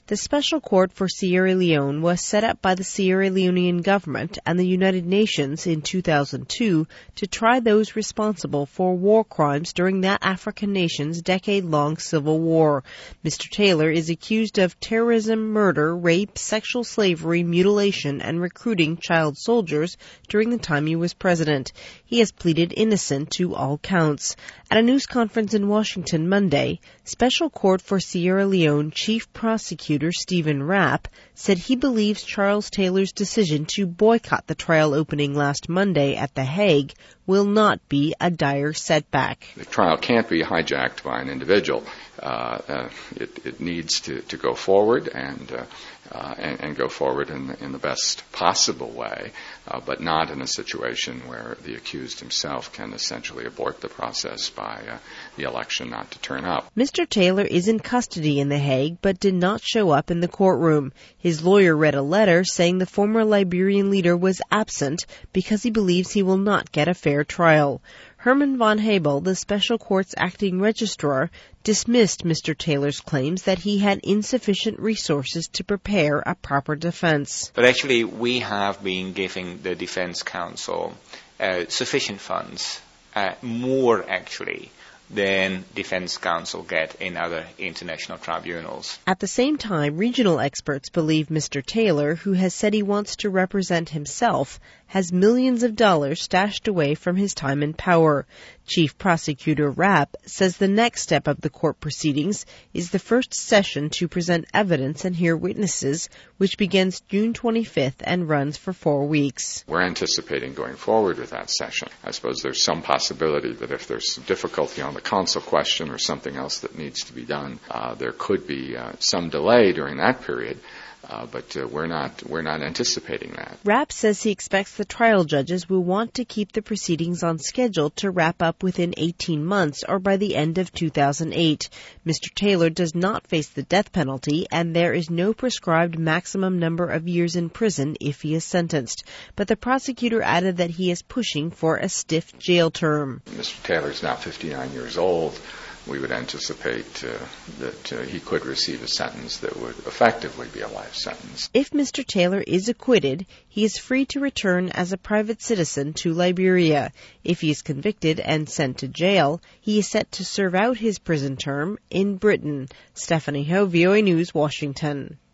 The Special Court for Sierra Leone was set up by the Sierra Leonean government and the United Nations in 2002 to try those responsible for war crimes during that African nation's decade-long civil war. Mr. Taylor is accused of terrorism, murder, rape, sexual slavery, mutilation, and recruiting child soldiers during the time he was president. He has pleaded innocent to all counts. At a news conference in Washington Monday, Special Court for Sierra Leone Chief Prosecutor Stephen Rapp said he believes Charles Taylor's decision to boycott the trial opening last Monday at The Hague will not be a dire setback. The trial can't be hijacked by an individual. It needs to go forward and go forward in the best possible way, but not in a situation where the accused himself can essentially abort the process by the election not to turn up. Mr. Taylor is in custody in The Hague, but did not show up in the courtroom. His lawyer read a letter saying the former Liberian leader was absent because he believes he will not get a fair trial. Herman von Hebel, the special court's acting registrar, dismissed Mr. Taylor's claims that he had insufficient resources to prepare a proper defense. But actually, we have been giving the defense counsel sufficient funds, more actually, than defense counsel get in other international tribunals. At the same time, regional experts believe Mr. Taylor, who has said he wants to represent himself, has millions of dollars stashed away from his time in power. Chief Prosecutor Rapp says the next step of the court proceedings is the first session to present evidence and hear witnesses, which begins June 25th and runs for 4 weeks. We're anticipating going forward with that session. I suppose there's some possibility that if there's some difficulty on the consul question or something else that needs to be done, there could be some delay during that period. But we're not anticipating that. Rapp says he expects the trial judges will want to keep the proceedings on schedule to wrap up within 18 months or by the end of 2008. Mr. Taylor does not face the death penalty, and there is no prescribed maximum number of years in prison if he is sentenced. But the prosecutor added that he is pushing for a stiff jail term. Mr. Taylor is now 59 years old. We would anticipate that he could receive a sentence that would effectively be a life sentence. If Mr. Taylor is acquitted, he is free to return as a private citizen to Liberia. If he is convicted and sent to jail, he is set to serve out his prison term in Britain. Stephanie Ho, VOA News, Washington.